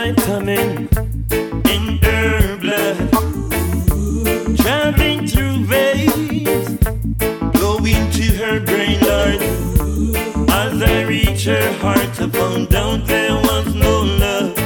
vitamin in her blood, traveling through veins, going to her brain, Lord. As I reach her heart, I found out there was no love.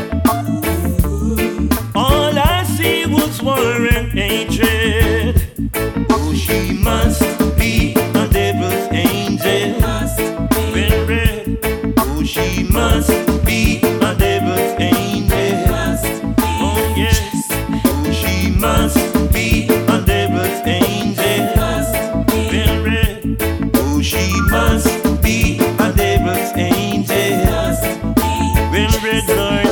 All I see was war and hatred. Oh, she must be a devil's angel. Well read. Oh, she must be a devil's angel. Oh, yes. Oh, she must be a devil's angel. Well read. Oh, she must be a devil's angel. Well read, Lord.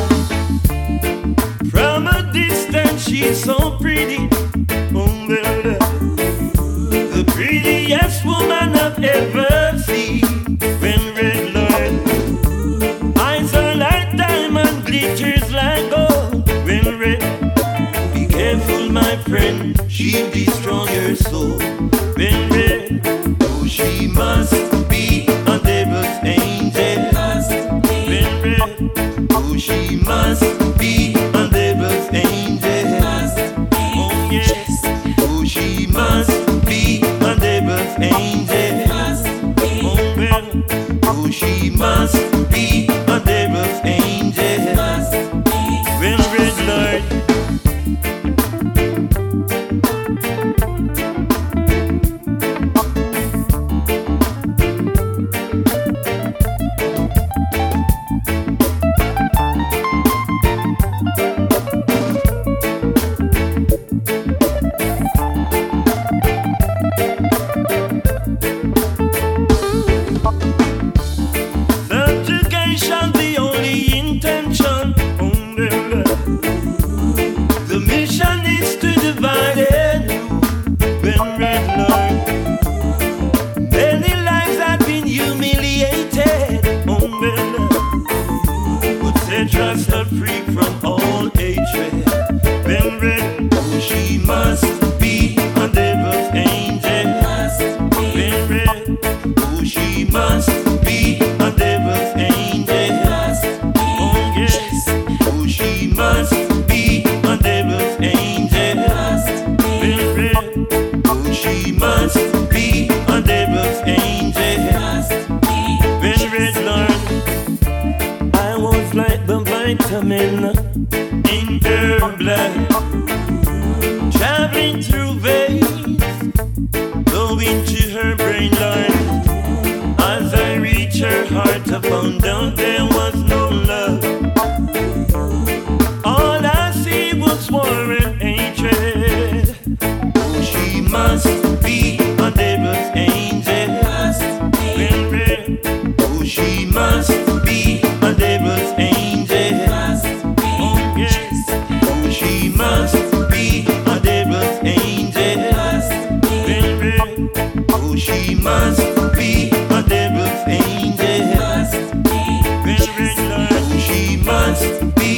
From a distance, she's so pretty. Oh, well, the prettiest woman I've ever seen. Well read, Lord. Eyes are like diamond, glitters like gold. Well read. Be careful, my friend, she'll destroy your soul. Well read. Oh, she must be a devil's angel. Well read. Oh, she must be a devil's angel. Oh, yes. Oh, she must be a devil's angel. Oh, well. Oh, she must be a devil's angel. Well read, Lord. Subjugation, the only intention. Oh, well, the mission is to divide and rule. Well read, Lord. Many lives have been humiliated. Oh, well, but set us up free from all hatred. Well read. Oh, she must be a devil's angel. Well read. Oh, she must be a devil's angel. Oh, yes. Oh, she must be a devil's angel. Well read. Oh, she must be a devil's angel. Well read, Lord. I was like the vitamin in her blood, traveling through veins, going to her brain, Lord. As I reach her heart, I found out there was no love. All I see was war and hatred. Oh, she must be a devil's angel. Well read. Oh, she must be a devil's angel. Oh, yes. Oh, she must be a devil's angel. Well read. Oh, she must be a devil's angel. Well read, Lord. Oh, she must be